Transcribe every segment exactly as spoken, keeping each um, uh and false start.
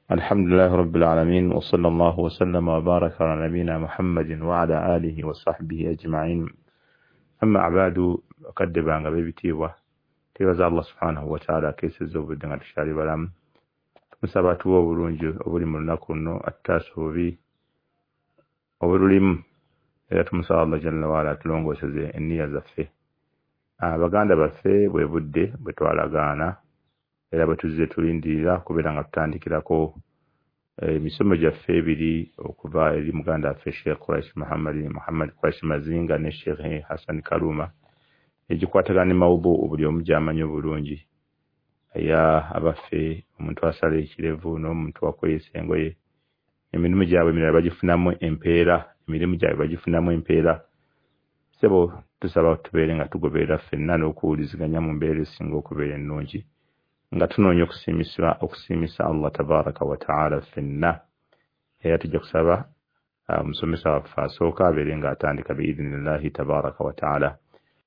الحمد لله رب العالمين وصلى الله وسلم وبارك على نبينا محمد وعلى آله وصحبه أجمعين. أما بعد قد بان بيتيوا تيوا الله سبحانه وتعالى كيس الزوب دنگا تشاري بلام مسابات و برونج أولي ملناكونو التاسو بي أولي إذا مسا الله جل وعلا تلونغو سزي إني زفه baganda baffe bwe budde bwe twalagaana era batuze tulindira kubeera nga tutandikirako emisomo gyaffe ebiri okuva eri muganda waffe Sheikh Quraish Muhammad Muhammad Quraish Mazinga ne Sheikh Hassan Kaluma egikwatagana ne mawubu buli omu gy'amanyi obulungi ya abaffe omuntu asala ekirevu n'omuntu wakweyesa engoye emirimu gyabwe emirala bagifunamu empeera emirimu gyabwe bagifunamu empeera sebo tusaba tubeere nga tugoberera ffenna n'okuwuliziganya mu mbeera esinga okubeera ennungi nga tunoonya okusiimisa okusiimisa Allah tabaraka wa ta'ala ffenna era tujja kusaba omusomesa waffe asooka abeere nga atandika biidhnillahi tabaraka wa ta'ala.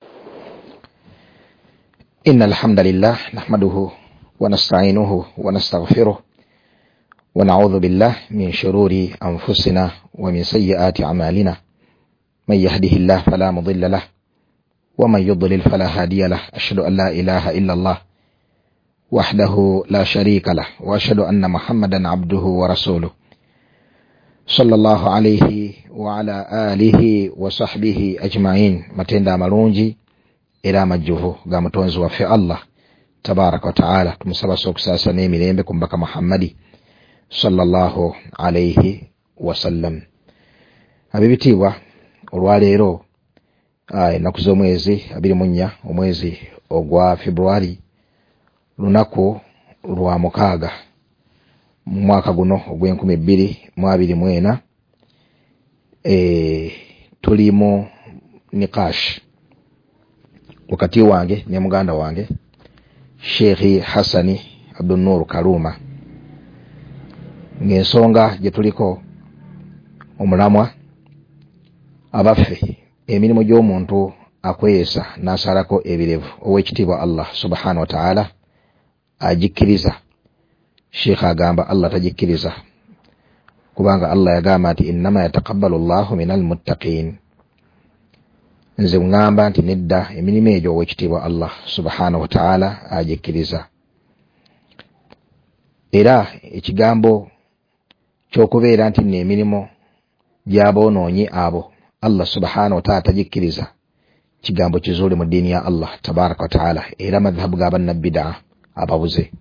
إن الحمد لله نحمده ونستعينه ونستغفره ونعوذ بالله من شرور أنفسنا ومن سيئات أعمالنا من يهده الله فلا مضل له ومن يضلل فلا هادي له أشهد أن لا إله إلا الله وحده لا شريك له وأشهد أن محمدا عبده ورسوله صلى الله عليه وعلى آله وصحبه أجمعين متندا ملونجي إلى مجهو قامتونز وفي الله تبارك وتعالى تمسبا سوكساسا نيمي ليمبكم بك محمدي صلى الله عليه وسلم. Habibitiwa olwaleero ennaku z'omwezi abiri mu nnya omwezi ogwa February lunaku lwa mukaaga mu mwaka guno ogw'enkumi bbiri mu abiri mu ena e tuli mu nikash wakati wange ne muganda wange Sheikh Hassani Abdul Nur Kaluma ng'ensonga gye tuliko omulamwa abaffe emirimu gy'omuntu akweyesa n'asalako ebirevu ow'ekitiibwa Allah subhanahu wa ta'ala ajikkiriza. Sheikh agamba Allah tajikkiriza kubanga Allah yagamba nti innama yataqabbalu Allahu minal muttaqin. Nze ngamba nti nedda emirimu egyo ow'ekitiibwa Allah subhanahu wa ta'ala ajikkiriza. Era ekigambo ky'okubeera nti n'emirimu gy'aboonoonyi abo Allah subhanahu wa ta'ala tajikkiriza kigambo kizuli mu ddiini ya Allah tabaraka wa ta'ala era madhhabu g'abannabbidaa ababuze.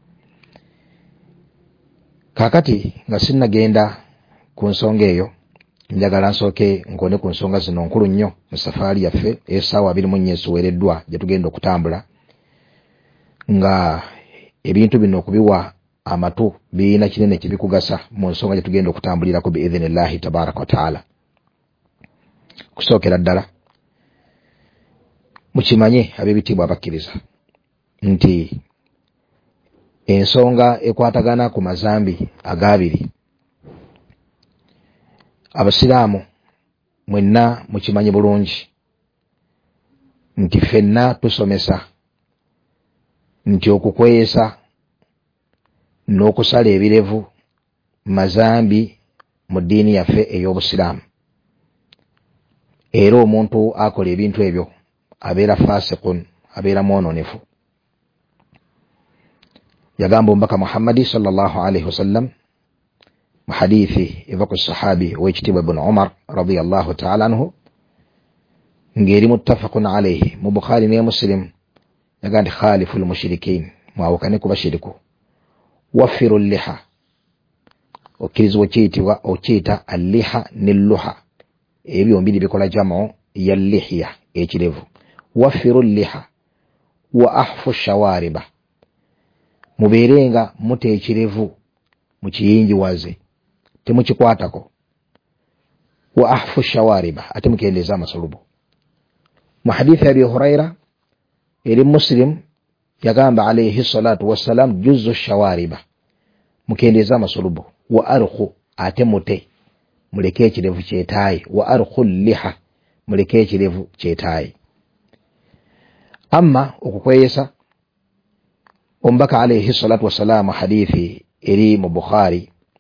Kakati nga sinnagenda ku nsonga eyo njagala nsooke nkone ku nsonga zino nkulu nnyo mu safaari yaffe essaawa abiri mu nnya eziweereddwa gye tugenda okutambula nga ebintu bino okubiwa amatu birina kinene kibikugasa mu nsonga gye tugenda okutambulirako biidhnillahi tabaraka wa ta'ala. Kusookera ddala mukimanye ab'ebitiibwa abakkiriza nti ensonga ekwatagana ku mazambi agabiri abasiraamu mwenna mukimanye bulungi nti ffenna tusomesa nti okukweyesa n'okusala ebirevu mazambi mu ddiini yaffe ey'obusiraamu. Era omuntu akola ebintu ebyo abeera fasiqun, abeera mwononefu. Yagamba omubaka Muhammadi sallallahu alaihi wasallam mu hadithi eva ku sahabi ow'ekitiibwa ibn Umar radiyallahu ta'ala anhu ng'eri muttafaqun alaihi mu Bukhari ne Muslim, yagamba nti khaliful mushrikin, mwawukane ku bashiriku, waffiru liha, okkirizibwa kiyitibwa okiyita alliha n'elluha ebyo mbiri bikola jamu ya lihya ekirevu. Waffiru liha wa ahfu shawariba, mubeerenga muta ekirevu mu kiyinjiwaze temukikwatako. Wa ahfu shawariba, ate mukendeeza amasulubu. Mu hadithi Abi Huraira eri Muslim yagamba alayhi salatu wassalam juzzu shawariba, mukendeeza amasulubu. Wa arkhu, ate mute muleke ekirevu kyetaayi. Wa arkhu liha, muleke ekirevu kyetaayi. Amma okukweyesa omubaka alayhi salatu wassalam hadithi eri mu Bukhari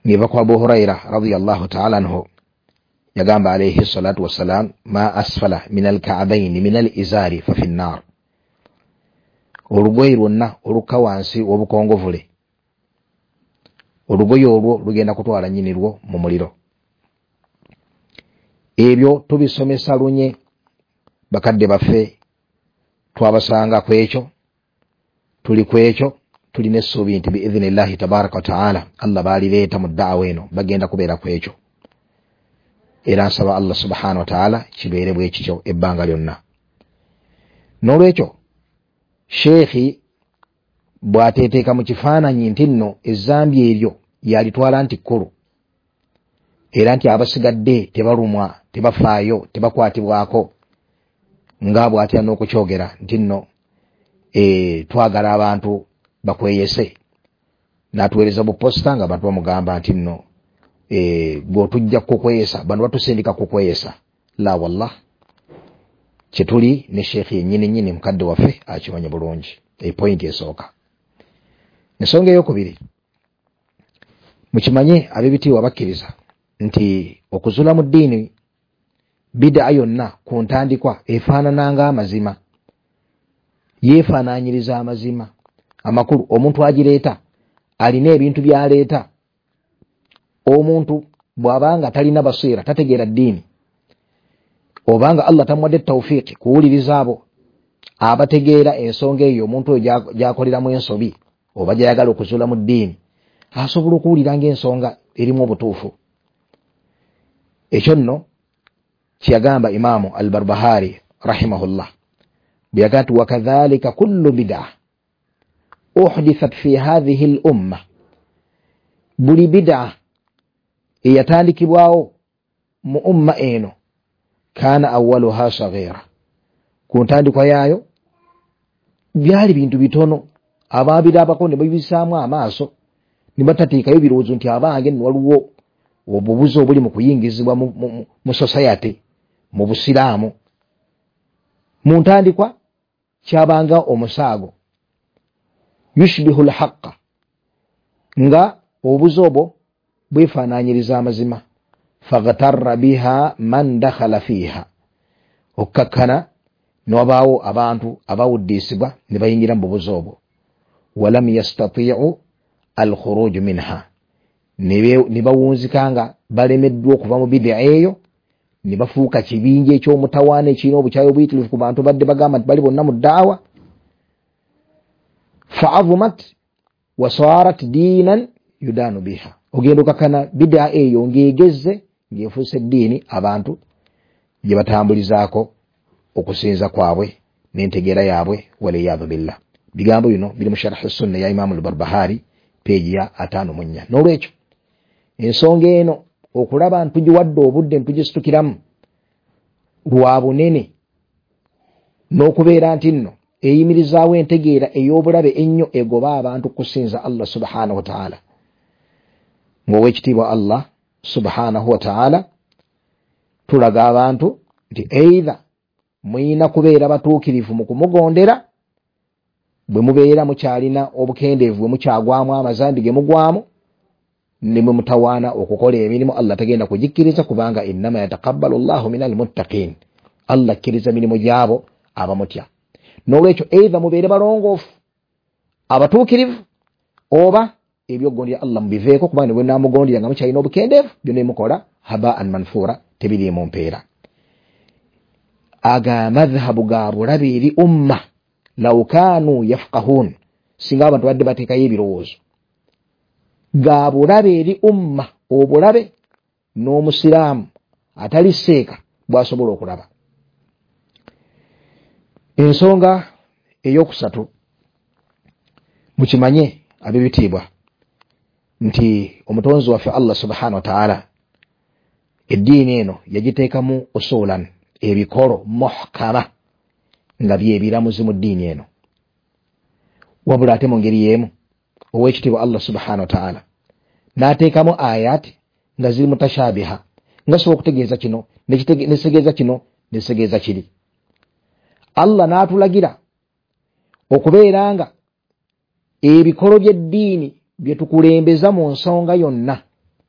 ngiva kwa Abu Huraira radhiyallahu ta'ala anhu yagamba alayhi salatu wassalam ma asfala min al-ka'bayn min al-izari fa fi an-nar olugoyi lwonna oluka wansi obukongovule olugoyi olwo lugenda kutwala nnyini lwo mu muliro. Ebyo tubisomesa lunye bakadde baffe twabasanga kwekyo tuli kwekyo tulina essuubi nti biidhnillahi tabaraka wa ta'ala Allah baalireeta mu da'wa eno bagenda kubeera kwekyo era nsaba Allah subhanahu wa ta'ala kibeere bwe kityo ebbanga lyonna. N'olwekyo sheekhi bw'ateeteeka mu kifaananyi nti nno ezzambi eryo yalitwala nti kkulu era nti abasigadde tebalumwa tebafaayo tebakwatibwako nga bw'atya n'okukyogera nti nno e, twagala abantu bakweyese n'atuweereza buposita nga abantu bamugamba nti nno e, bw'otujja kukweyesa bano batusindika kukweyesa la wallah kyetuli ne sheekhi yennyini nnyini mukadde waffe akimanye bulungi. E point esooka. Ensonga ey'okubiri mukimanye ab'ebitiibwa bakkiriza nti okuzula mu ddiini bid'a yonna ku ntandikwa efaanananga amazima yeefaanaanyiriza amazima amakulu. Omuntu agireeta alina ebintu by'aleeta. Omuntu bw'abanga talina basiira tategeera ddiini obanga Allah tamuwadde tawfiiki kuwuliriza abo abategeera ensonga eyo omuntu oyo gy'akoleramu ensobi oba gy'ayagala okuzula mu ddiini asobola okuwuliranga ensonga erimu obutuufu. Ekyo nno kyeyagamba Imaamu al-Barbahari rahimahullah bwe yagaa nti wakadhalika kullu bid'a uhdithat fi hadhihi al-umma, buli bid'a eyatandikibwawo mu umma eno kana awwaluha saghira, ku ntandikwa yaayo byali bintu bitono abaabirabako ne babisaamu amaaso ne batateekayo birowoozo nti abange nno waliwo obubuzi obuli mu kuyingizibwa mu, mu, mu society mu busiraamu. Mu ntandikwa kyabanga omusaago yushbihu al-haqqa nga obuzi obwo bwefaanaanyiriza amazima faghtarra biha man dakhala fiha, okkakkana n'wabaawo abantu abawuddiisibwa ne bayingira mu bubuzi obwo. Walam yastati'u al-khuruj minha, ne bawunzikanga balemeddwa okuva mu bid'a eyo ne bafuuka kibinja eky'omutawaana ekirina obukyayi obuyitirivu ku bantu badde bagamba nti bali bonna mu ddaawa. fa'azumat wa sarat diinan yudaanu biha, ogenda okakkana bid'a eyo ng'egezze ng'efuuse eddiini abantu gye batambulizaako okusinza kwabwe n'entegeera yaabwe waliyadhu billah. Bigambo bino biri mu sharh sunna ya Imaamu al-Barbahari peegi ya ataano mu nnya. N'olwekyo ensonga eno okulaba ntugiwadde obudde ntugistukiramu lwa bunene n'okubeera nti nno eyimirizaawo entegeera ey'obulabe ennyo egoba abantu kusinza Allah subhanahu wa ta'ala. Ng'owekitiibwa Allah subhanahu wa ta'ala tulaga abantu nti either muyina kubeera batuukirivu mu kumugondera bwe mubeera mukyalina obukendeevu bwe mukyagwamu amazambi ge mugwamu ne mwe mutawaana okukola emirimu Allah tagenda kugikkiriza kubanga innama yataqabbalu Allahu minal muttaqin, Allah akkiriza mirimu gyabo abamutya. N'olwekyo either mubeere balongoofu abatuukirivu oba ebyogondera Allah mubiveeko kubanga bwe naamugondera nga mukyalina obukendeevu byonna mukola haba'an manfuura tebiriimu mpeera. Aga madhhabu ga bulabe eri umma law kaanu yafqahun, singa abantu badde bateekayo ebirowoozo ga bulabe eri umma, obulabe n'omusiraamu atali seeka bw'asobola okulaba. Ensonga ey'okusatu mukimanye ab'ebitiibwa nti omutonzi waffe Allah subhanahu wa ta'ala eddiini eno yagiteekamu usulan, ebikolo muhkama nga byebiramuzi mu ddiini eno. Wabula ate mu ngeri y'emu ow'ekitiibwa Allah subhanahu wa ta'ala n'ateekamu ayati nga ziri mutashabiha, nga sobola okutegeeza kino nekisegeeza kino nekisegeeza kiri. Allah n'atulagira okubeera nga ebikolo by'eddiini bye tukulembeza mu nsonga yonna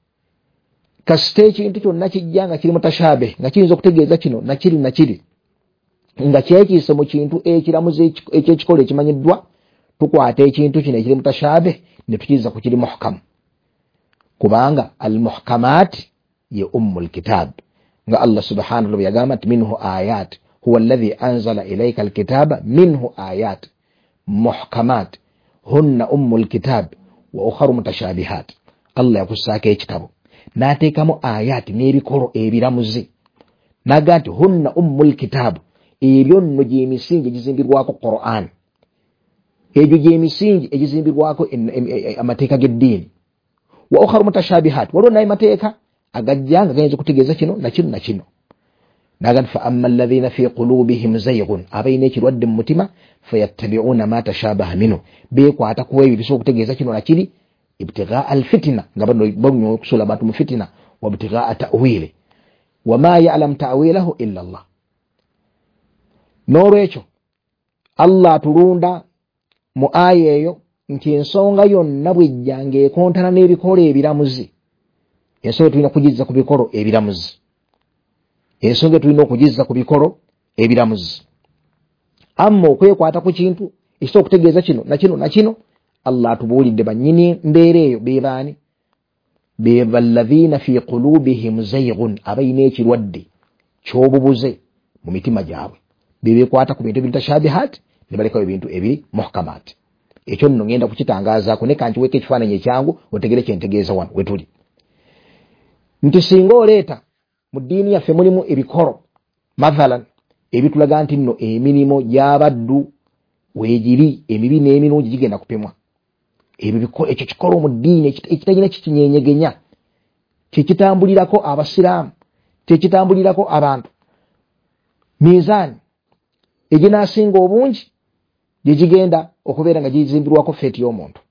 kasite ekintu kyonna kijja nga kiri mutashabe nga kiyinza okutegeeza kino nakiri nakiri nga kyekiise mu kintu ekiramuze ekyekikolo ekimanyiddwa, tukwata ekintu kino ekiri mutashabe ne tukiza ku kiri muhkam, kubanga al-muhkamat ye ummul kitab nga Allah subhanahu wa ta'ala yagamba minhu ayat huwa alladhi anzala ilayka al-kitaba minhu ayat muhkamat hunna ummul kitab wa ukhra mutashabihat. Allah yakusaka ekitabo n'ateekamu ayat n'ebikolo ebiramuze nagati hunna ummul kitab, ebyo nno gy'emisingi egizimbirwako Qur'an, ebyo gy'emisingi egizimbirwako amateeka g'eddiini. Wa ukhra mutashabihat, waliwo naye mateeka agajjanga gayinza okutegeeza kino na kino na kino. Nagati fa amma alladhina fi qulubihim zayghun, abayina ekirwadde mu mutima, fayattabi'una ma tashabaha minhu, beekwata ku ebyo bisobola okutegeeza kino na kiri, ibtighaa alfitna, nga bano okusula abantu mu fitina, wa ibtighaa ta'wili wa ma ya'lam ta'wilahu illa Allah. N'olwekyo Allah atulunda mu aya eyo nti ensonga yonna bwejjanga ekontana n'ebikolo ebiramuzi, ensonga tulina okugizza ku bikolo ebiramuzi, ensonga tulina okugizza ku bikolo ebiramuzi. Amma okwekwata ku kintu ekisobola okutegeeza kino na kino na kino, Allah atubuulidde bannyini mbeera eyo beebaani, be balladhina fi qulubihim zayghun, abayina ekirwadde ky'obubuze mu mitima gyabwe, bebeekwata ku bintu ebitashabihat ne balekawo ebintu ebiri muhkamat. Ekyo nno ngenda kukitangaazaako ne kankiweeko ekifaananyi ekyangu otegere kyentegeeza wano we tuli. Nti singa oleeta mu ddiini yaffe mulimu ebikolo mathalan ebitulaga nti nno emirimu gy'abaddu weegiri emibi n'emirungi gigenda kupimwa, ebyo ekyo kikolo mu ddiini ekitalina kikinyenyegenya, tekitambulirako abasiraamu, tekitambulirako abantu, mizaani eginaasinga obungi gye gigenda okubeera nga gizimbirwako feeti y'omuntu.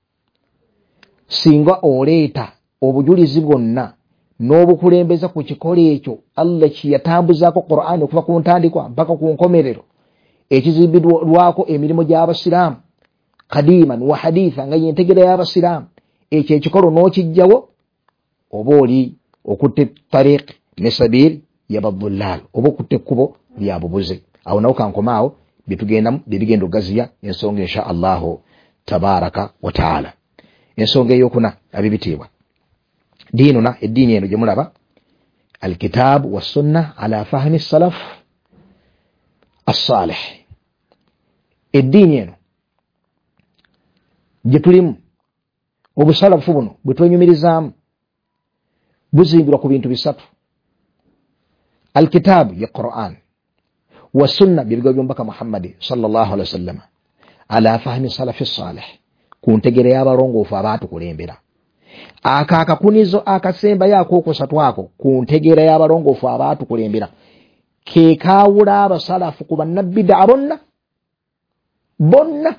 Singa oleeta obujulizi bwonna n'obukulembeza ku kikolo ekyo Allah kye yatambuzaako Qur'an okuva ku ntandikwa mpaka ku nkomerero, ekizimbirwako emirimu gy'abasiraamu kadiman wa haditha nga yentegera y'abasiraamu, ekyo ekikolo n'okijjawo, oba oli okutte tariq ne sabil yabaddullal, oba okutte ekkubo lyabubuze. Awo nawo kankomaawo byetugendamu bibigenda okugaziya ensonga insha Allahu tabaraka wa taala. Ensonga ey'okuna abibitiibwa diinuna, eddiini eno gye mulaba alkitaabu wassunna ala fahmi salaf as-salih. Eddiini eno gye tulimu obusalafu buno bwe twenyumirizaamu buzimbirwa ku bintu bisatu: alkitaabu ya Qur'an, wa sunna bibiga by'omubaka Muhammad sallallahu alaihi wasallam ala fahmi salafi salih, ku ntegere y'abalongoofu abaatukulembera. Aka akakunizo akasemba yako okusatu ako ku ntegera y'abalongoofu abaatukulembera ke kaawula abasalafu ku bannabbidaa bonna bonna.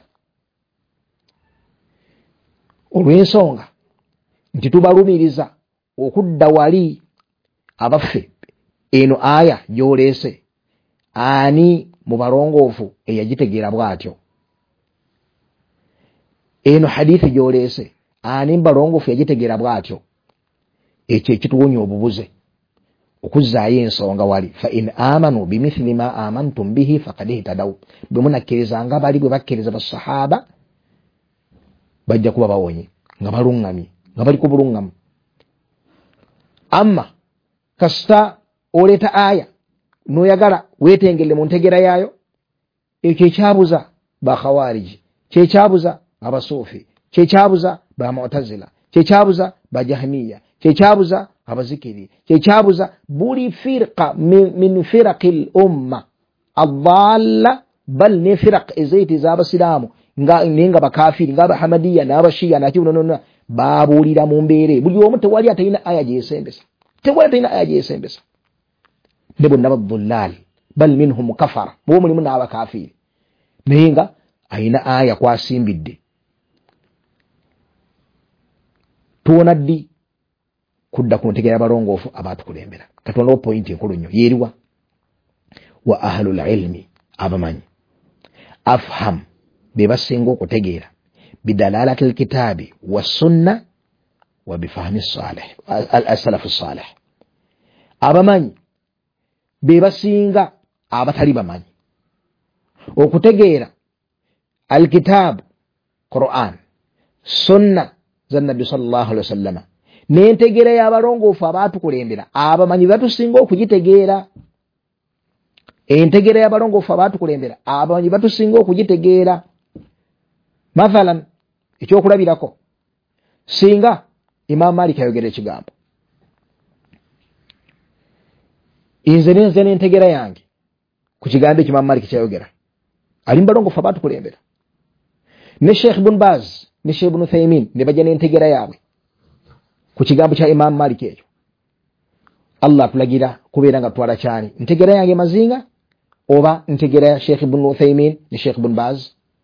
Olw'ensonga nti tubalumiriza okudda wali abaffe, eno aya gy'oleese ani mu balongoofu eyagitegeera bw'atyo? Eno hadithi gy'oleese ani mu balongoofu yagitegeera bw'atyo? Ekyo ekituwonya obubuze okuzzaayo ensonga wali. Fa in amanu bimithli ma amantum bihi faqad ihtadaw, bwe munakkirizanga bali bwe bakkiriza basahaba bajja kuba bawonye nga balungamye, nga bali ku bulungamu. Amma kasita oleeta aya n'oyagala weetengere mu ntegera yaayo, ekyo ekyabuza ba khawariji, kyekyabuza abasuufi, kyekyabuza ba mu'tazila, kyekyabuza ba jahmiya, kyekyabuza abazikiri, kyekyabuza buli firqa min, min firaqil umma adalla, bal ne firaq ezaiti z'abasiraamu nga nenga bakafiri nga Ahmadiyya n'abashiya nakibunono babuulira mu mbeere buli omu tewali atalina aya gyesembesa, tewali atalina aya gyesembesa. Ne bonna baddullal bal minhum kafara, bo mulimu n'abakafiri naye nga ayina aya kwasimbidde. Tuwona ddi kudda ku ntegera y'abalongoofu abaatukulembera. Katonda pointi enkulu nnyo yeeriwa wa ahlul ilmi, abamanyi afham be basinga okutegeera bidalalati alkitaabi wassunna wa bifahmi salih as-salafu salih. abamanyi be basinga abatali bamanyi okutegeera alkitabu Quran sunna za Nabbi sallallahu alaihi wasallam n'entegeera y'abalongoofu abaatukulembera abamanyi batusinga okugitegeera entegeera y'abalongoofu abaatukulembera abamanyi batusinga okugitegeera. Mathalan ekyokulabirako singa Imam Malik ayogera ekigambo inze nenze n'entegeera yange ku kigambo Imam Malik kyayogera ali mbalongoofu abaatukulembera ne Sheikh Ibn Baz ne Sheikh Ibn Uthaymin ne bajja n'entegeera yaabwe ku kigambo kya Imam Malik ekyo. Allah tulagira kubeera nga twala kyani ntegeera yange mazinga oba ntegeera ya Sheikh Ibn Uthaymin ne Sheikh Ibn Baz.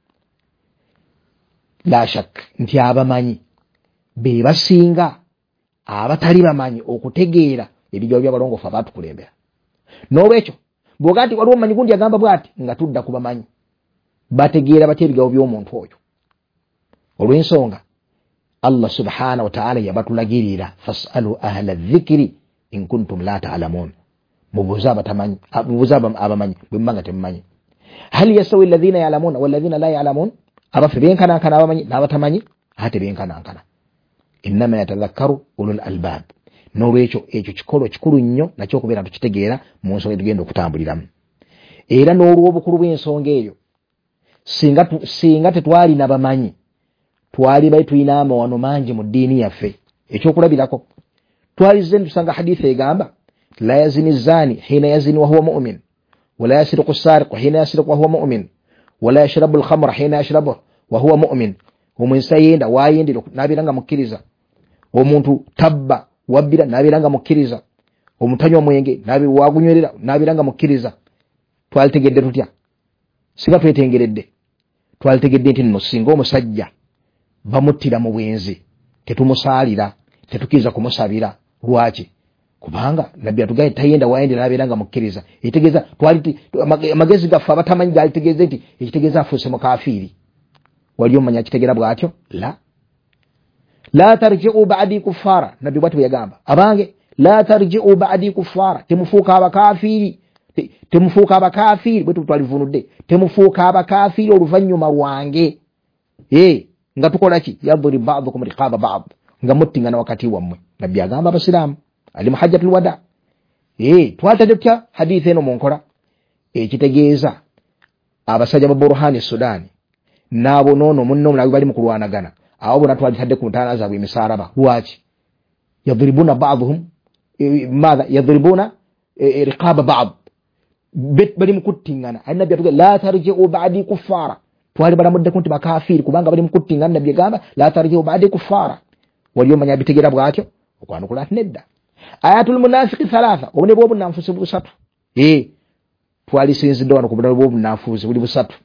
La shak nti abamanyi be basinga abatali bamanyi okutegeera ebigambo by'abalongoofu abaatukulembera. N'olwekyo bw'ogati waliwo omumanyi gundi agamba bw'ati nga tudda ku bamanyi bategeera batya ebigambo by'omuntu oyo. Olw'ensonga Allah subhanahu wa ta'ala yabatulagirira fas'alu ahla dhikri in kuntum la ta'lamun. Mubuuza abatamanyi mubuuza abamanyi bwe mmanga temumanyi. Hal yasawi alladhina ya'lamuna wal ladhina la ya'lamun. Abafe benkanankana abamanyi n'abatamanyi ate benkanankana. Innama yatadhakkaru ulul albab. N'olwekyo ekyo kikolo kikulu nnyo nakyo okubeera tukitegeera mu nsonga tugenda okutambuliramu. Era n'olw'obukulu bw'ensonga eyo singa tu, singa tetwali nabamanyi twali bayi tuyina amawano mangi mu ddiini yaffe. Ekyokulabirako twalize tusanga hadithi egamba la yazini zani hina yazini wa huwa mu'min wala yasriqu sariqu hina yasriqu wa huwa mu'min wala yashrabu al-khamra hina yashrabu wa huwa mu'min. Omuntu yenda wayendera nabiranga mukkiriza, omuntu tabba wabbira nabiranga mukkiriza, omutanywa mwenge nabi wagunywerera nabiranga mukkiriza. Twalitegedde tutya? Singa twetengeredde twalitegedde nti nno singa omusajja bamuttira mu bwenzi tetumusaalira tetukiza kumusabira. Lwaki? Kubanga nabbi atugaye tayenda wayendera nabiranga mukkiriza. Etegeeza twali amagezi gaffe abatamanyi gali tegeeza nti ekitegeeza afuuse mukafiri. Waliyo manya kitegeera bwatyo? La la tarji'u ba'di kuffara. Nabbi bwatyo yagamba abange la tarji'u ba'di kuffara, temufuuka abakafiri temufuuka abakafiri bwe twalivunudde temufuuka abakafiri oluvannyuma lwange. Eh nga tukola ki? Yadhuri ba'dukum riqaba ba'd, nga muttingana wakati wammwe. Nabbi agamba abasiraamu ali muhajjatul wada. Eh twatadde hadithi eno munkola ekitegeeza abasajja ba Burhani Sudani nabo nono munno mulabi bali mukulwanagana awo bona twalitadde ku ntana zaabwe emisaraba. Lwaki? yadribuna ba'dhum madha yadribuna riqaba ba'd, bet bali mukuttingana. Annabi atuga la tarji'u ba'di kuffara, twali balamudde kunti bakafiri kubanga bali mukuttingana. Nabbi gamba la tarji'u ba'di kuffara. Waliyo manya bitegeera bwatyo okwanukula nedda. Ayatul munafiqi thalatha, obune bwo bunanfusi busatu. Eh twali sinzidde wano kubuna bwo bunanfusi buli busatu.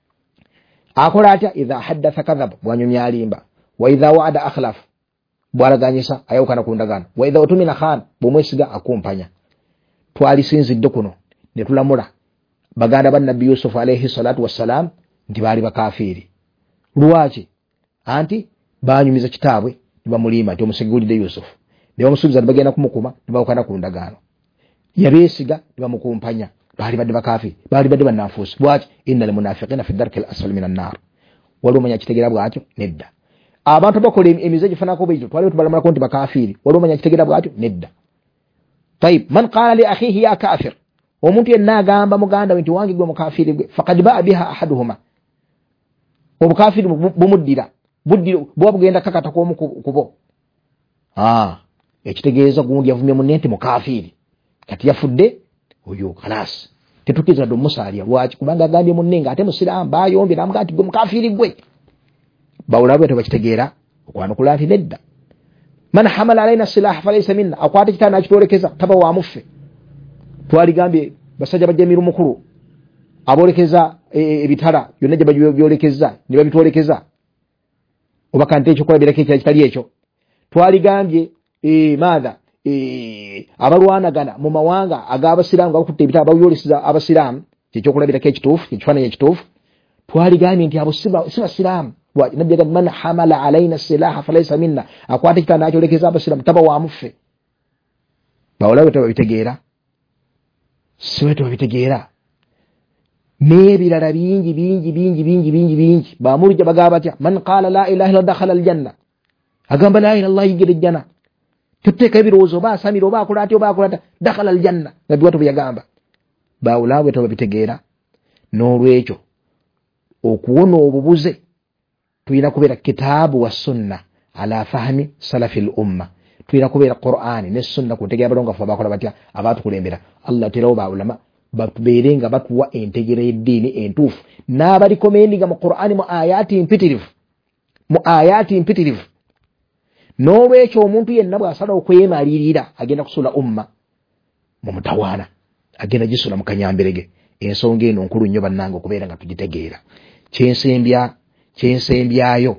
Akola atya? Idha haddatha kadhab, bwanyumya alimba. Wa idha wa'ada akhlaf, bwaraganyisa ayawukana ku ndagano. Wa idha utumina khan, bumwesiga akumpanya. Twali sinzidde kuno ne tulamula baganda ba Nabbi Yusuf alayhi salatu wassalam nti bali bakafiri. Lwaki? Anti banyumiza kitaabwe nibamulima nti omusigulide Yusuf, ne bamusubiza bagenda kumukuma nibawukana ku ndagano. Yabeesiga nibamukumpanya. Bali badde bakafiri, bali badde banafusi. Bwaki? Innal munafiqina fi darkil asfali minan nar. Waliwo manya kitegeera bwatyo? Nedda. Abantu bakola emize gifanako bw'ekyo twali tubalamula konti bakafiri. Waliwo manya kitegeera bwatyo? Nedda. Tayib, man qala li akhihi ya kafir, omuntu yenna agamba muganda we nti wange gwe mukafiri gwe, faqad ba'a biha ahaduhuma, obukafiri bumuddira buddira bwa bugenda kakata ko mukubo. Ah ekitegeeza gundi yavumye munne nti mukafiri kati yafudde oyo khalas tetukiza do musalia. Lwaki? Kubanga agambye munne ate musiramu bayombe namuga ati gwe mukafiri gwe. Bawulabe tebakitegeera okwanukula nti nedda. Man hamala alaina silah falaysa minna, akwate kitana akitolekeza taba wa mufe. Twaligambye basajja bajjamiru mukuru abolekeza ebitala byonna gye babyolekeza ne babitolekeza obakante ekyo kola bireke kitali ekyo. Twaligambye e madha e abalwanagana mu mawanga agabasiramu gakutte ebitala babyolesiza abasiramu ekyo kola bireke ekitufu ekifana ekitufu. Twaligambye nti abo siba siba siramu. Nabbi agamba man hamala alaina silaha falaysa minna, akwate kitana akyolekeza abasiramu taba wa mufe. bawulawe tebabitegeera siwe tebabitegeera n'ebirala bingi bingi bingi bingi bingi bingi bamulija bagamba batya man qaala la ilaha illa dakhala aljanna agamba la ilaha illallah yigire ejjana tuteeka ebirowoozo oba asamira oba akola atya oba akola atya dakhala aljanna nga biwatu byagamba bawulawe tebabitegeera n'olwekyo okuwona obubuze tulina kubeera kitaabu wa sunna ala fahmi salafi l-umma tulina kubeera Qur'ani ne sunna kutegeera abalongofu abakola batya abatukulembera Allah terawo bawulama batubeere nga batuwa entegera y'eddiini entuufu n'abalikomendiga mu Qur'ani mu ayati mpitirivu mu ayati mpitirivu n'olwekyo omuntu yenna bw'asala okwemalirira agenda kusula umma mu mutawaana agenda gisula mu kanyamberege ensonga eno nkulu nnyo bannange okubeera nga tugitegeera kyensembya kyensembyayo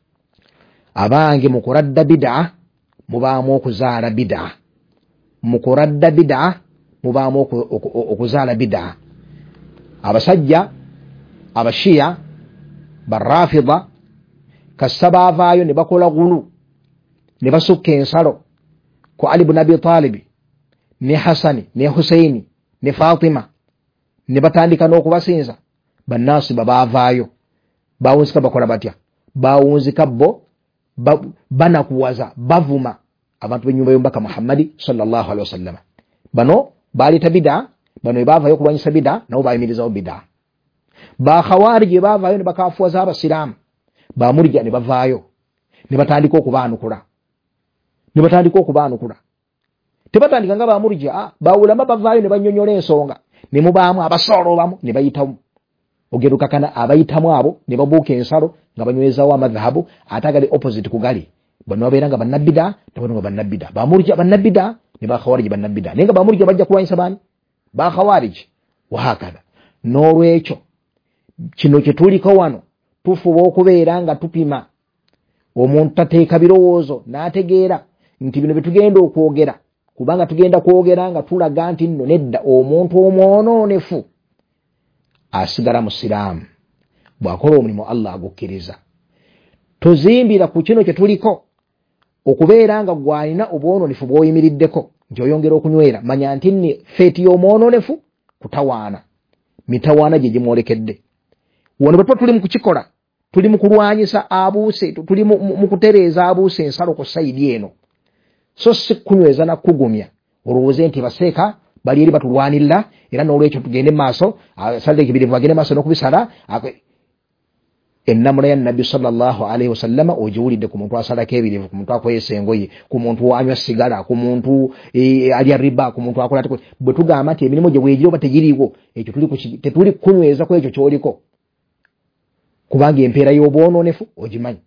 abange mukuradda bid'a mubaamu okuzaala bid'a mukuradda bid'a mubaamu okuzaala bid'a abasajja abashiya barrafida kasaba avaayo ne bakola gulu ne basukka ensalo ku Ali ibn Abi Talib ne Hasani ne Husaini ne Fatima ne batandika n'okubasinza bannasi babaavaayo bawunzika bakola batya bawunzika bo ba, banakuwaza bavuma abantu b'ennyumba y'omubaka Muhammadi sallallahu alaihi wasallam bano baleta bid'a bano baavayo kulwanyisa bid'a nabo bayimirizawo bid'a ba khawarij baavayo ne bakafuwaza abasiraamu ba murja ne bavaayo ne batandika okubaanukula ne batandika okubaanukula tebatandika nga ba murja ba ulama bavaayo ne banyonyola ensonga ne mubaamu abasolo bamu ne bayitamu ogeruka kana abayitamu abo ne babuuka ensalo nga banywezaawo amadhahabu atagali opposite kugali bano babeera nga bannabida tabano nga bannabida bamurja bannabida ne bakhawarij bannabida nenga bamurja bajja kulwanyisa bani bakhawarij wahakana n'olwekyo kino kye tuliko wano tufuba okubeera nga tupima omuntu tateeka birowoozo n'ategeera nti bino betugenda okwogera kubanga tugenda kwogera nga tulaga nti nno nedda omuntu omwonoonefu asigala musiraamu bw'akola omulimu Allah agukkiriza tozimbira ku kino kye tuliko okubeera nga gwalina obwonoonefu bw'oyimiriddeko nti oyongera okunywera manya nti nni feeti y'omwonoonefu kutawaana mitawaana gye gimwolekedde wano bwe tuba tuli mu kukikola tuli mu kulwanyisa abuuse tuli mu kutereeza abuuse ensalo ku sayidi eno so si kunyweza na kugumya olowooze nti baseeka bali eri batulwanirira era n'olwekyo tugende maaso asalde ekibirivu agende maaso n'okubisala ennamula ya nabbi sallallahu alaihi wasallama ogiwulidde ku muntu asalako ebirivu ku muntu akweyesa engoye ku muntu anywa sigala ku muntu alya riba ku muntu akola ati bwe tugamba nti emirimu gye bwegiri oba tegiriiwo ekyo tetuli kunyweza ku ekyo ky'oliko kubanga empeera y'obwonoonefu ogimanyi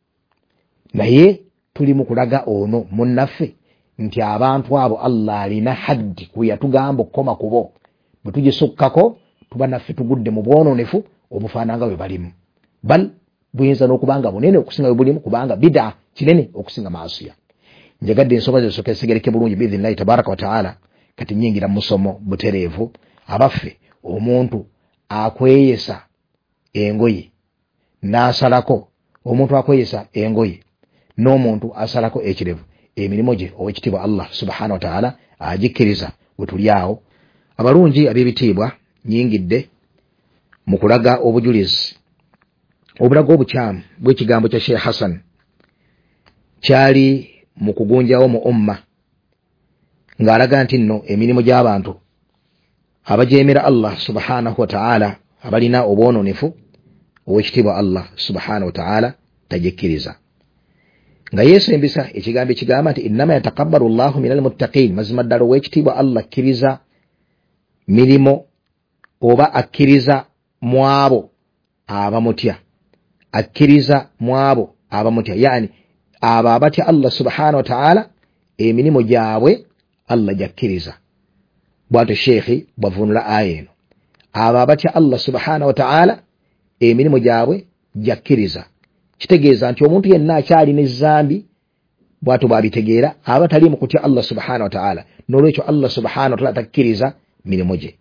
naye tuli mu kulaga ono munnaffe nti abantu abo Allah alina haddi ku yatugamba okukoma kubo bwe tugisukkako tuba naffe tugudde mu bwonoonefu obufaananga bwe balimu bal buyinza n'okubanga bunene okusinga bwe bulimu kubanga bid'a kinene okusinga maasiya njagadde ensonga zisooka esigereke bulungi biidhinillahi tabaraka wa taala kati nyingira mu musomo butereevu abaffe omuntu akweyesa engoye n'asalako omuntu akweyesa engoye n'omuntu asalako ekirevu emirimu gye ow'ekitiibwa Allah subhanahu wa ta'ala agikkiriza bwe tuli awo abalungi ab'ebitiibwa nyingidde mu kulaga obujulizi obulaga obukyamu bw'ekigambo kya Sheikh Hassan kyali mu kugunjawo mu umma ng'alaga nti nno emirimu gy'abantu abajeemera Allah subhanahu wa ta'ala abalina obwonoonefu ow'ekitiibwa Allah subhanahu wa ta'ala tagikkiriza nga yeesembisa ekigambo ekigamba nti innama yatakabbalu llahu minal muttaqiin mazima ddala ow'ekitiibwa Allah akkiriza mirimo oba akkiriza mu abo abamutya akkiriza mu abo abamutya yani abo abatya Allah subhanahu wa ta'ala emirimu gyabwe Allah gyakkiriza bw'atyo sheekhi bw'avunula aya eno abo abatya Allah subhanahu wa ta'ala emirimu gyabwe gyakkiriza kitegeeza nti omuntu yenna akyali n'ezzambi bw'atyo bw'abitegeera aba tali mu kutya Allah subhanahu wa ta'ala n'olwekyo Allah subhanahu wa ta'ala takkiriza mirimu gye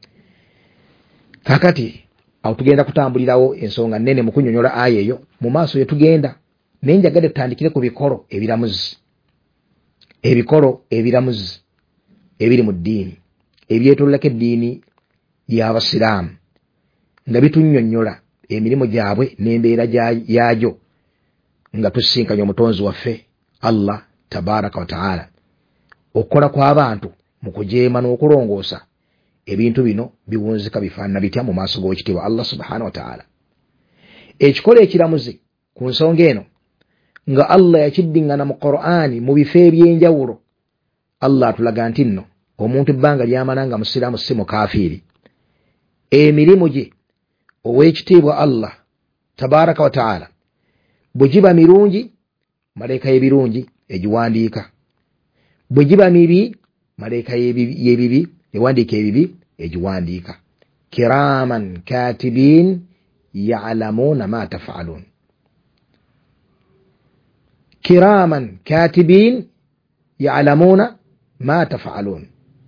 kakati awo tugenda kutambulirawo ensonga nnene mu kunnyonnyola aya eyo mu maaso ye tugenda naye njagadde tutandikire ku bikolo ebiramuzi ebikolo ebiramuzi ebiri mu ddiini ebyetoolako eddiini y'abasiraamu nga bitunnyonnyola emirimu gyabwe n'embeera yaagyo nga tusinkanye omutonzi waffe Allah tabaraka wa taala. Okukola kw'abantu mu kujeema n'okulongoosa ebintu bino biwunzika bifaanana bitya mu maaso g'ekitiibwa Allah subhanahu wa taala. Ekikola ekiramuzi ku nsonga eno nga Allah yakiddiŋŋana mu Qur'ani mu bifo eby'enjawulo, Allah atulaga nti nno omuntu ebbanga ly'amala nga musiraamu si mukafiiri, emirimu gye ow'ekitiibwa Allah tabaraka wa taala bwe giba mirungi, malayika y'ebirungi egiwandiika; bwe giba mibi, malayika y'ebibi ewandiika ebibi egiwandiika. Kiraman katibin ya'lamuna ma taf'alun. Kiraman katibin ya'lamuna ma taf'alun.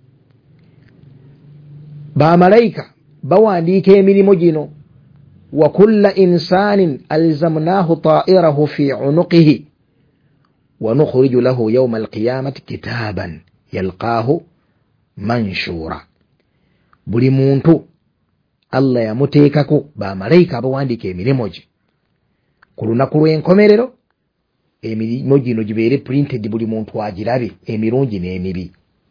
Ba malayika bawandiika emirimu gino. Wa kulla insanin alzamnahu ta'irahu fi 'unuqihi wa nukhriju lahu yawma al-qiyamati kitaban yalqahu manshura. Buli muntu Allah yamuteekako ba malayika abawandiika emirimu gye. Ku lunaku lw'enkomerero emirimu gino gibeere printed, buli muntu agirabe, emirungi n'emibi.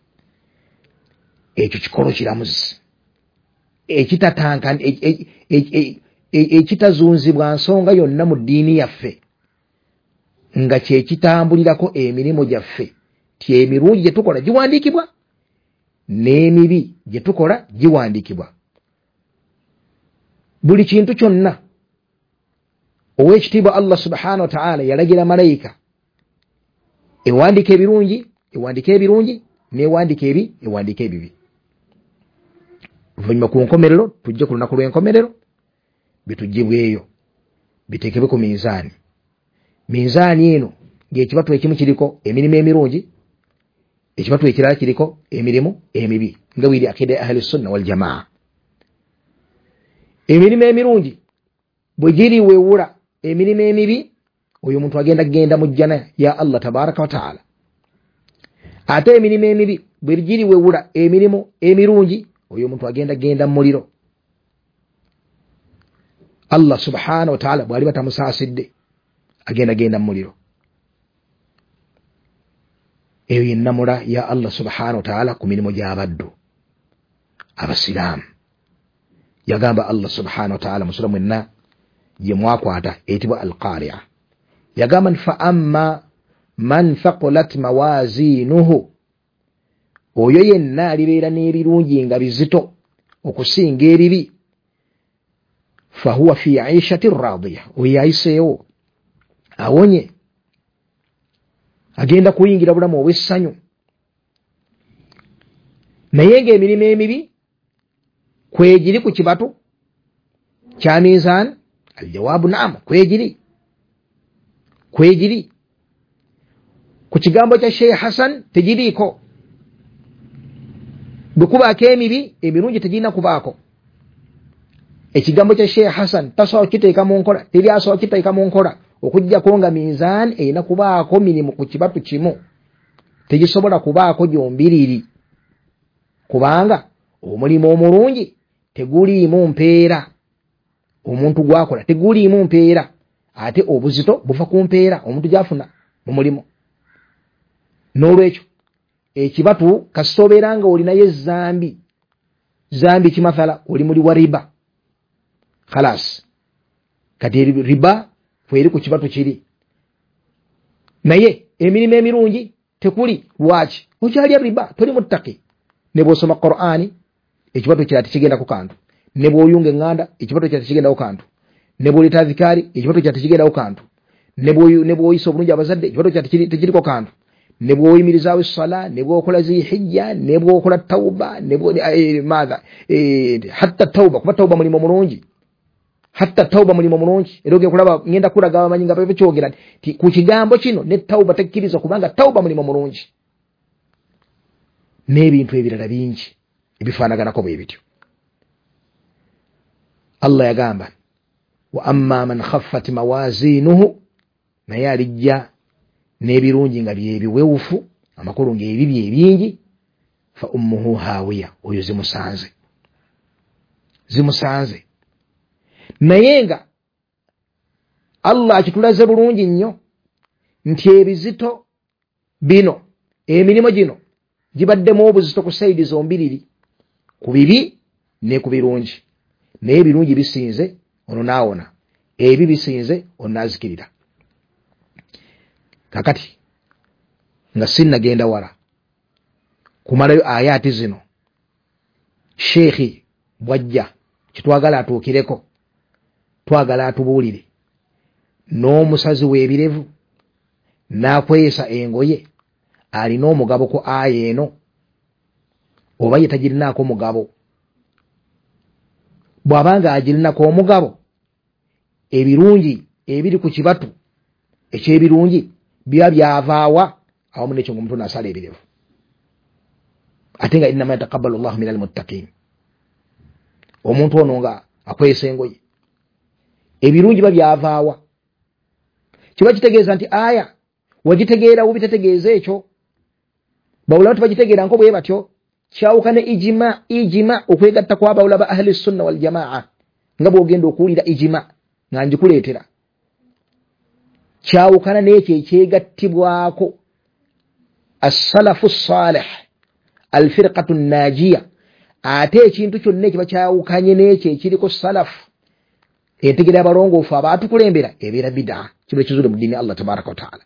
Ekyo kikolo kiramuzi ekitatanka ekitazunzibwa nsonga yonna mu ddiini yaffe, nga kye kitambulirako emirimu gyaffe, ti emirungi gye tukola giwandiikibwa n'emibi gye tukola giwandiikibwa. Buli kintu kyonna ow'ekitiibwa Allah subhanahu wa ta'ala yalagira malayika ewandiika ebirungi ewandiika ebirungi n'ewandiika ebi ewandiika ebibi. Oluvannyuma ku nkomerero tujje ku lunaku lw'enkomerero bitugibweyo biteekebwe ku minzaani. Minzaani eno ng'ekibatu ekimu kiriko emirimu emirungi, ekibatu ekirala kiriko emirimu emibi, nga bw'eri akida ahli sunna wal jamaa. Emirimu emirungi bwe giri weewula emirimu emibi, oyo omuntu agenda kugenda mu jjana ya Allah tabaraka wa taala. Ate emirimu emibi bwe giri weewula emirimu emirungi, oyo omuntu agenda kugenda mu muliro. Allah subhanahu wa ta'ala bw'ali batamusaasidde agenda genda mu muliro. Eyo yennamula ya Allah subhanahu wa ta'ala ku mirimu gy'abaddu abasiraamu. Yagamba Allah subhanahu wa ta'ala mu sura mwenna gye mwakwata eyitibwa Al-Qari'a, yagamba fa amma man thaqulat mawazinuhu, oyo yenna alibeera n'ebirungi nga bizito okusinga ebibi, fahuwa fi 'aishati radiya, oyo ayiseewo awonye, agenda kuyingira bulamu obw'essanyu. Naye ng'emirimu emibi kwegiri ku kibatu kya mizaan, aljawaabu naam, kwegiri kwegiri ku kigambo kya Sheikh Hassan tegiriiko. Bwe kubaako emibi, emirungi tegirina kubaako. Ekigambo kya Sheikh Hassan tasobola kiteeka mu nkola, teri asobola kiteeka mu nkola okuggyako nga minzaani erina kubaako mirimu ku kibatu kimu, tegisobola kubaako gyombiriri, kubanga omulimu omulungi teguliimu mpeera, omuntu gwakola teguliimu mpeera, ate obuzito buva ku mpeera omuntu gyafuna mu mulimu. N'olwekyo ekibatu kasita obeera nga olinayo ezambi zambi kimathala oli muli wa riba, khalas kati riba fweri ku kibatu kiri, naye emirimu emirungi tekuli. Lwaki? Okyalya riba, toli muttaki. Ne bw'osoma Qur'ani ekibatu kya tikigenda ku kantu, ne bw'oyunga eŋŋanda ekibatu kya tikigenda ku kantu, ne bw'oleta zikari ekibatu kya tikigenda ku kantu, ne bw'oyisa obulungi abazadde ekibatu kya tikiri ku kantu, ne bw'oyimirizaawo essala, ne bw'okola zihijja, ne bw'okola tawba, ne bwo maadha hatta tawba, kuba tawba mulimu mulungi, hatta tawba mulimu mulungi. Era ogenda kulaba ngenda kulaga abamanyi nga bakyogera nti ku kigambo kino ne tawba tekkiriza, kubanga tawba mulimu mulungi. N'ebintu ebirala bingi ebifaanaganako bwe bityo. Allah yagamba wa amma man khaffat mawazinuhu, naye alijja n'ebirungi nga bye biwewufu, amakulu ng'ebibi ebingi, fa ummuhu hawiya, oyo zimusanze zimusanze. Naye nga Allah akitulaze bulungi nnyo nti ebizito bino, emirimu gino gibaddemu obuzito ku sayidi zombiriri, ku bibi ne ku birungi. Naye ebirungi bisinze ono naawona, ebi bisinze ono naazikirira. Kakati nga sinnagenda wala kumalayo ayati zino, Sheikhi bwajja kitwagala atuukireko, twagala atubuulire n'omusazi w'ebirevu n'akweyesa engoye alina omugabo ku aya eno oba ye tagirinaako omugabo. Bw'abanga agirinako omugabo, ebirungi ebiri ku kibatu eky'ebirungi biba byavaawa awamu n'ekyo ng'omuntu n'asala ebirevu. Ate nga innama yataqabbalu Allahu minal muttaqiin. Omuntu ono nga akweyesa engoye, ebirungi biba byavaawa. Kiba kitegeeza nti aya wagitegeera wo bitategeeza ekyo. Bawulama tebagitegeera nko bwe batyo. Kyawukane ijima ijima okwegatta kwa bawulaba ahli sunna wal jamaa nga bw'ogenda okuwulira ijima nga njikuleetera. Kyawukana n'ekyo ekyegattibwako as-salafu salih al-firqatu najiya. Ate ekintu kyonna ekiba kyawukanye n'ekyo ekiriko salafu, entegera y'abalongoofu abaatukulembera, ebeera bid'a, kiba ekizule mu ddiini Allah tabaraka wa taala.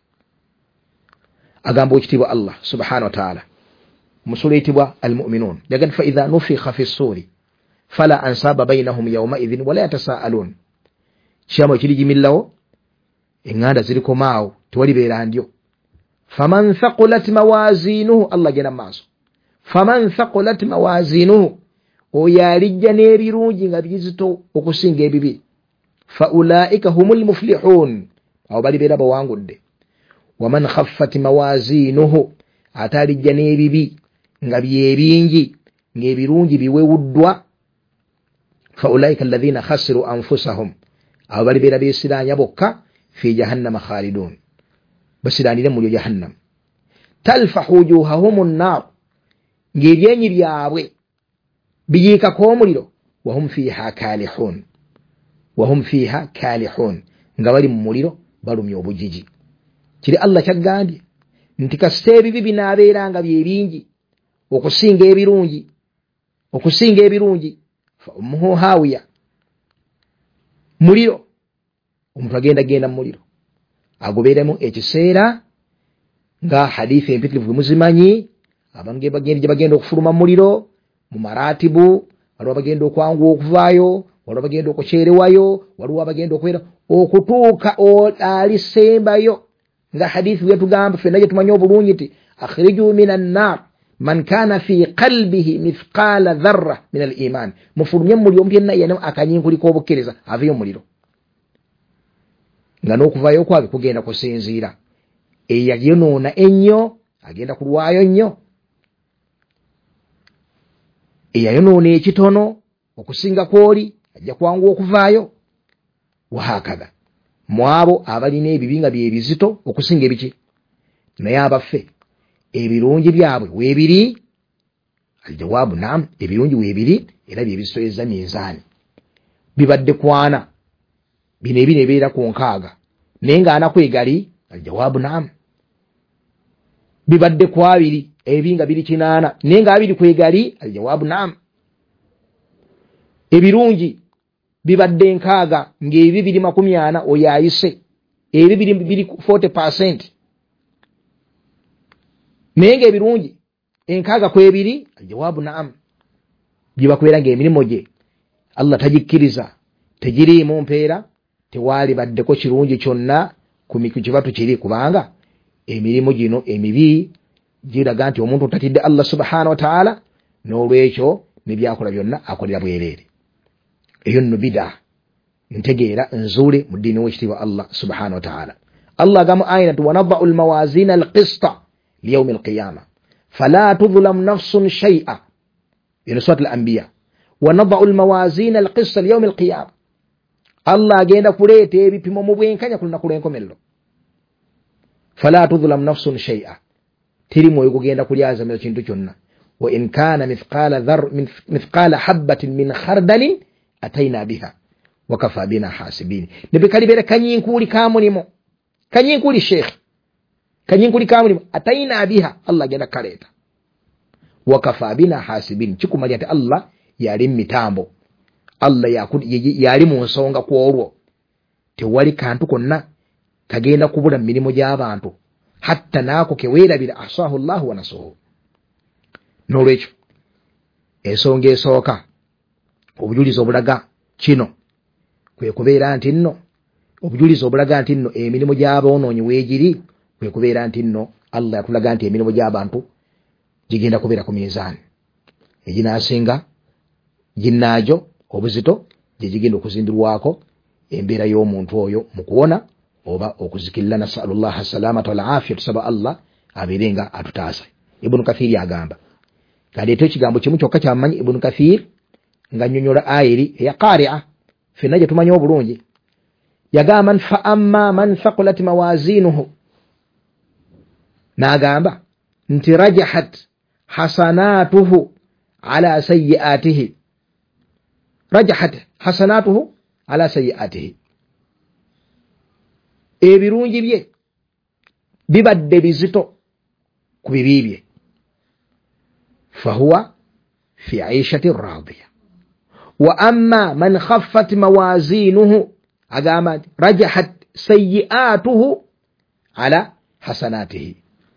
Agamba ekitiibwa Allah subhanahu wa taala musula eyitibwa al-mu'minun yagamba fa idha nufikha fi ssuri fala ansaba bainahum yawma idhin wala yatasaaluun. Kyama ekirigimillawo, eŋŋanda ziriko maawo, tewalibeera ndyo. Faman thaqulat mawazinuhu, Allah gena maaso, faman thaqulat mawazinuhu, oyo alijja n'ebirungi nga bizito okusinga ebibi, fa ulaika humul muflihun, abo balibeera bawangudde. Waman khaffat mawazinuhu, ate alijja n'ebibi nga byebingi ng'ebirungi biwewuddwa, fa ulaika alladhina khasiru anfusahum, abo balibeera beesiraanya bokka, fi jahannama khalidun, basiraanire mulyo jahannam. Talfahu wujuhahum an-nar, ng'ebyenyi byabwe biyiikako omuliro, wahum fiha kalihun, wahum fiha kalihun, nga bali mu muliro balumya obujiji. Kiri Allah kyagambye nti kasita ebibi binaabeera nga byebingi okusinga ebirungi, okusinga ebirungi, fa ummuhu hawiya, muliro, omuntu agenda genda mu muliro agoberemu ekiseera nga hadithi empitirivu muzimanyi. Abantu bagenda bagenda okufuluma mu muliro mu maratibu, waliwo bagenda okwanguwa okuvaayo, waliwo bagenda okukyerwayo, waliwo bagenda okwera okutuuka alisembayo, nga hadithi bwetugamba ffenna gye tumanyi obulungi nti akhriju minan nar man kana fi qalbihi mithqala dharra min al-iman, mufulumye mu muliro omuntu yenna yenna akanyinkuliko obukkiriza aveyo mu muliro. Nga n'okuvaayo kwabwe kugenda kusinziira eyayonoona ennyo agenda kulwayo nnyo, eyayonoona ekitono okusinga kwoli ajja kwanguwa okuvaayo, wahakadha mu abo abalina ebibi nga bye bizito okusinga ebiki. Naye abaffe ebirungi byabwe weebiri, aljawaabu naam, ebirungi weebiri era bye bisoyeza minzaani, bibadde kwana bino ebi nebeera ku nkaaga, naye nga ana kwegali, aljawaabu naam, bibadde ku abiri ebi nga biri kinaana, naye nga abiri kwegali, aljawaabu naam. Ebirungi bibadde nkaaga ng'ebi biri makumi ana, oyo ayise, ebi biri biri forty percent, naye ng'ebirungi enkaaga kwebiri, aljawaabu naam. Byebakwera ng'emirimu gye Allah tagikkiriza, tegiriimu mpeera, tewaali baddeko kirungi kyonna ku kibatu kiri, kubanga emirimu gino emibi giraga nti omuntu tatidde Allah subhanahu wa ta'ala, n'olwekyo nebyakola byonna akolera bwereere. Eyo nno bid'a ntegeera nzuule mu ddiini w'ekitiibwa Allah subhanahu wa ta'ala. Allah agamba ayina tu wanadha'u al-mawazina al-qista liyawmi al-qiyama fala tudhlamu nafsun shay'a, ino surat al-anbiya. Wanadha'u al-mawazina al-qista liyawmi al-qiyama, Allah agenda kuleeta ebipimo mu bwenkanya ku lunaku lw'enkomerero. Fala tudhlamu nafsun shay'a, teri mwoyo gugenda kulyazamira kintu kyonna. wa in kana mithqala dhar min mithqala habatin min khardalin ataina biha wa kafa bina hasibin ne kalibera kanyinkuli kamulimo kanyinkuli sheikh kanyinkuli kamulimo ataina biha Allah genda kaleta wa kafa bina hasibin chikumali ati Allah yali mitambo Allah yakudi yali mu nsonga kwolwo tewali kantu konna kagenda kubula milimo gy'abantu hatta naako keweerabira asahu Allah wa nasuhu nolwekyo ensonga esooka obujulizi obulaga kino kwe kubeera nti nno obujulizi obulaga nti nno emirimu gy'aboonoonyi weegiri kwe kubeera nti nno Allah yatulaga nti emirimu gy'abantu gigenda kubeera ku mizaani eginaasinga ginnaajo obuzito gye gigenda okuzindirwako embeera y'omuntu oyo mu kuwona oba okuzikirira. Nasalullah salamata wal afiya, tusaba Allah abeerenga atutaasa. Ibn Kathir agamba kaleeto ekigambo kimu kyokka kyamanyi Ibn Kathir nga nnyonnyola ayiri eya qari'a fenna gye tumanyi obulungi yagamba fa amma man thaqulat mawazinuhu n'agamba nti rajahat hasanatuhu ala sayyi'atihi rajahat hasanatuhu ala sayyi'atihi ebirungi bye bibadde bizito ku bibi bye fahuwa fi 'aishati radiya wa amma man khaffat mawazinuhu agama rajahat sayyi'atuhu ala hasanatihi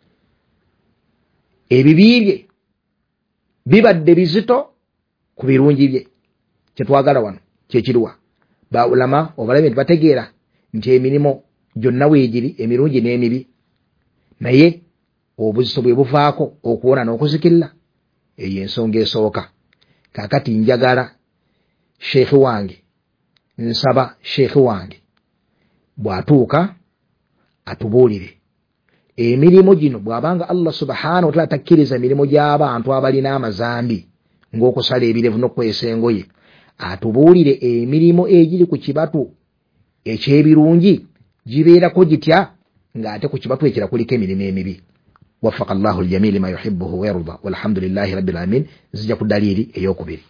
ebibi bye bibadde bizito ku birungi bye. Kyetwagala wano kyekiriwa ba ulama obalabe bategeera nti emirimo gyonna weegiri emirungi n'emibi naye obuzito bwe buvaako okuwona n'okuzikirira eyo ensonga esooka. Kaakati njagala sheekhi wange nsaba sheekhi wange bw'atuuka atubuulire emirimu gino bw'abanga Allah subhanahu wa ta'ala takkiriza emirimu gy'abantu abalina amazambi ng'okusala ebirevu n'okwesa engoye, atubuulire emirimu egiri ku kibatu eky'ebirungi gibeerako gitya ng'ate ku kibatu ekira kuliko emirimu emibi. Waffaqa Allahu al-jamii lima yuhibbuhu wa yarda walhamdulillahi rabbil alamin. Zijja ku dalili ey'okubiri.